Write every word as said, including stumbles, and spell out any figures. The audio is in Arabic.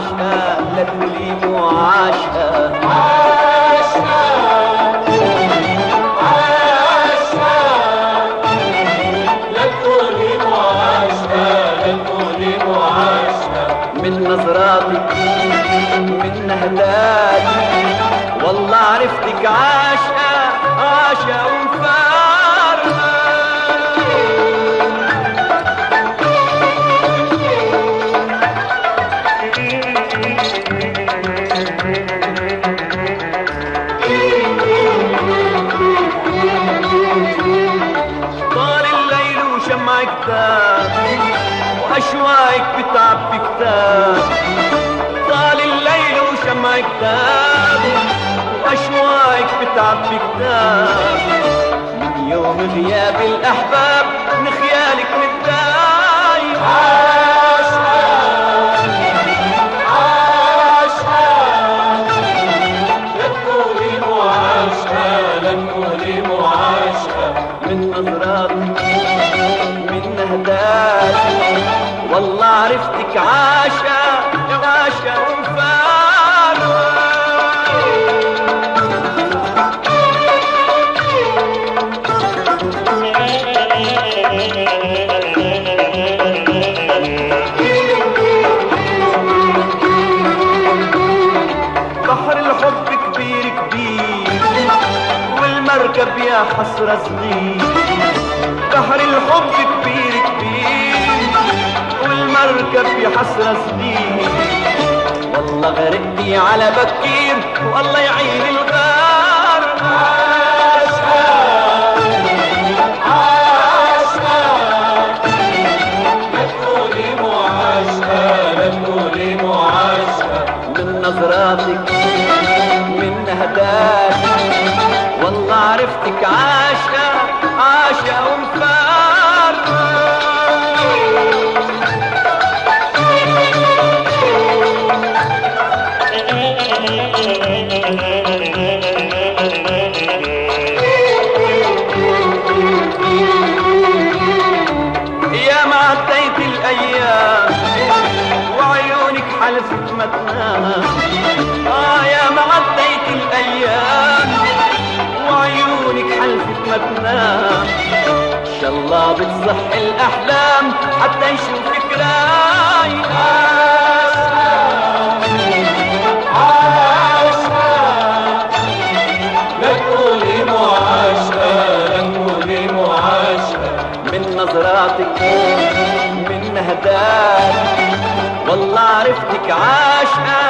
عاشقة لا تقولي مو عاشقة. عاشقة عاشقة لا تقولي مو عاشقة، لا تقولي مو عاشقة. من نظراتك من نهداتك والله عرفتك عاشقة عاشقة ومفارقة. طال الليل وشمعك تاب وأشواقك بتعبي كتاب. طال الليل وشمعك تاب وأشواقك بتعبي كتاب. من يوم غياب الأحباب من خيالك متضايق. عاشقة عاشقة لا تقولي مو عاشقة، لا تقولي مو عاشقة. من نظراتك من نهداتك والله عرفتك عاشقة عاشقة ومفارقة. بحر الحب كبير كبير والمركب يا حسرة صغير. بحر الحب كبير كبير والمركب يا حسرة صغير. والله غرقتي على بكير والله يعين الغار. عاشقة عاشقة لا تقولي مو عاشقة، لا تقولي مو عاشقة. من نظراتك من نهداتك والله عرفتك عاشقة عاشقة ومفارقة. يا ما عديت الأيام وعيونك حلفت ما تنام. آه يا ما عديت الأيام وعيونك حلفت ما تنام. إن شاء الله بتصح الأحلام حتى يشوفك رايق. عاشقة لا تقولي مو عاشقة، لا تقولي مو عاشقة. من نظراتك من نهداتك والله عرفتك عاشقة